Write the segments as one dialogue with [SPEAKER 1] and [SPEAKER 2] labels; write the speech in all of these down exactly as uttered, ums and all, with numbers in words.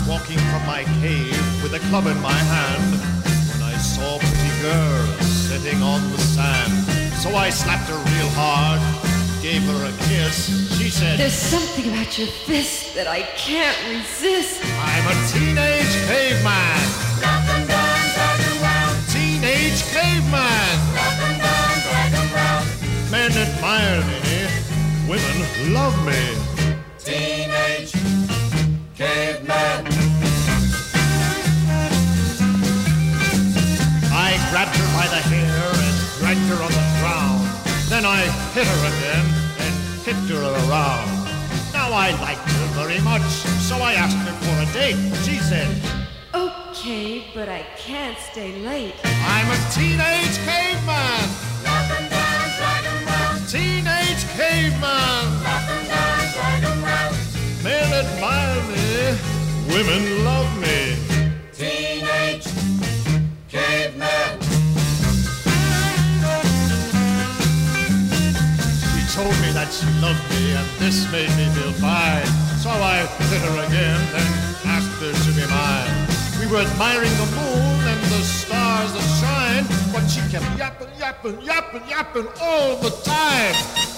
[SPEAKER 1] walking from my cave with a club in my hand when I saw a pretty girl sitting on the sand. So I slapped her real hard, gave her a kiss. She said,
[SPEAKER 2] "There's something about your fist that I can't resist."
[SPEAKER 1] I'm a teenage caveman.
[SPEAKER 3] Knock 'em down, drag 'em round.
[SPEAKER 1] Teenage caveman.
[SPEAKER 3] Knock 'em down, drag 'em round.
[SPEAKER 1] Men admire me, women love me.
[SPEAKER 3] Teenage caveman.
[SPEAKER 1] I grabbed her by the hair and dragged her on the ground. Then I hit her again and kicked her around. Now I liked her very much, so I asked her for a date. She said,
[SPEAKER 2] "Okay, but I can't stay late."
[SPEAKER 1] I'm a teenage caveman.
[SPEAKER 3] Knock 'em down, drag 'em round.
[SPEAKER 1] Teenage caveman.
[SPEAKER 3] Knock 'em down, drag 'em round.
[SPEAKER 1] Men admire me, women love me.
[SPEAKER 3] Teenage caveman.
[SPEAKER 1] She told me that she loved me, and this made me feel fine. So I hit her again and asked her to be mine. We were admiring the moon and the stars that shine, but she kept yapping, yapping, yapping, yapping all the time.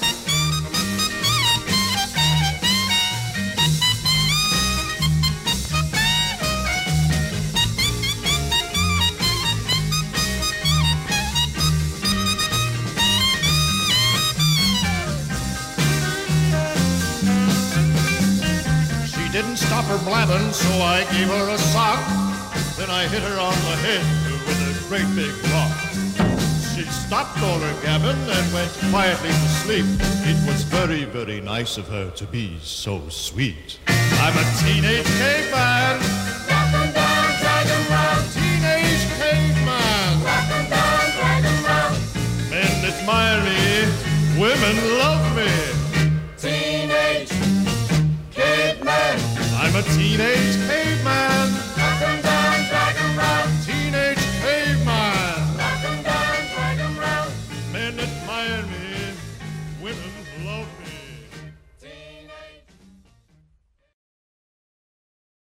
[SPEAKER 1] Didn't stop her blabbing, so I gave her a sock. Then I hit her on the head with a great big rock. She stopped all her gabbing and went quietly to sleep. It was very, very nice of her to be so sweet. I'm a teenage caveman.